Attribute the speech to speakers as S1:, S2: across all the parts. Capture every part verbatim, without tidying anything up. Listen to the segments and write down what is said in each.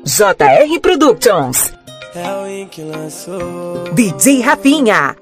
S1: J R Productions.
S2: É o Win que lançou.
S1: D J Rafinha.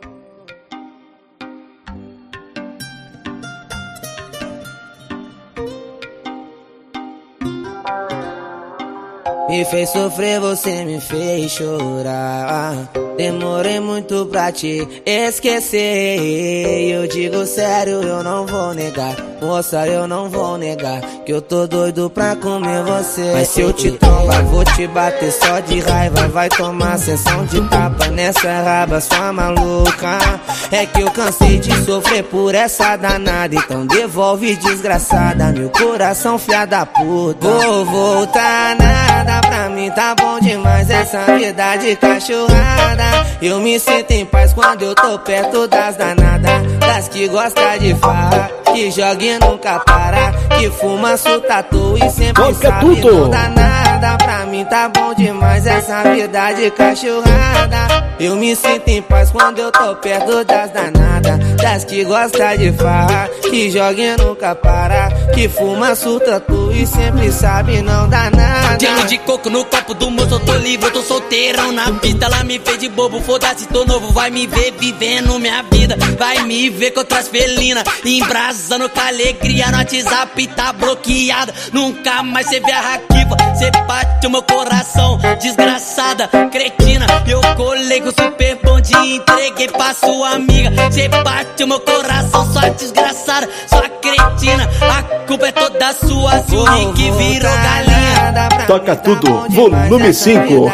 S2: Me fez sofrer, você me fez chorar. Demorei muito pra te esquecer. Eu digo sério, eu não vou negar. Moça, eu não vou negar que eu tô doido pra comer você. Mas se eu te tombar, vou te bater só de raiva. Vai tomar sessão de tapa nessa raba, sua maluca. É que eu cansei de sofrer por essa danada. Então devolve, desgraçada, meu coração fia da puta. Vou voltar nada, pra mim tá bom demais essa vida de cachorrada. Eu me sinto em paz quando eu tô perto das danadas, das que gosta de farra, que joga e nunca para, que fuma, suta à toa e sempre
S3: Toca
S2: sabe
S3: tudo.
S2: não dá nada. Pra mim tá bom demais essa vida de cachorrada. Eu me sinto em paz quando eu tô perto das danadas, das que gosta de farra, que joga e nunca para, que fuma, suta à toa e sempre sabe não dá nada.
S4: Gelo de coco no copo do moço, eu tô livre, eu tô solteirão na pista. Ela me fez de bobo, foda-se, tô novo. Vai me ver vivendo minha vida, vai me ver com outras felinas, embrasando com alegria. No WhatsApp tá bloqueada, nunca mais cê vê a Raquiva. Cê bate o meu coração, desgraçada, cretina. Eu colei com super bonde e entreguei pra sua amiga. Cê bate o meu coração, sua desgraçada, sua cretina. A culpa é toda sua, Zuni que virou galinha.
S3: Toca tudo, volume cinco.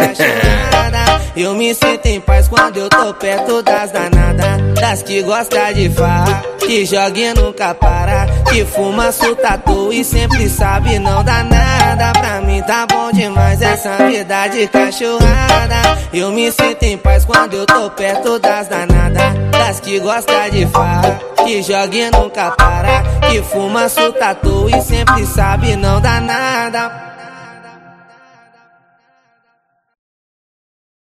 S2: Eu me sinto em paz quando eu tô perto das danadas, das que gosta de farra, que joga e nunca para, que fuma, suta à toa e sempre sabe não dá nada. Pra mim tá bom demais essa vida de cachorrada. Eu me sinto em paz quando eu tô perto das danadas, das que gosta de farra, que joga e nunca para, que fuma, suta à toa e sempre sabe não dá nada.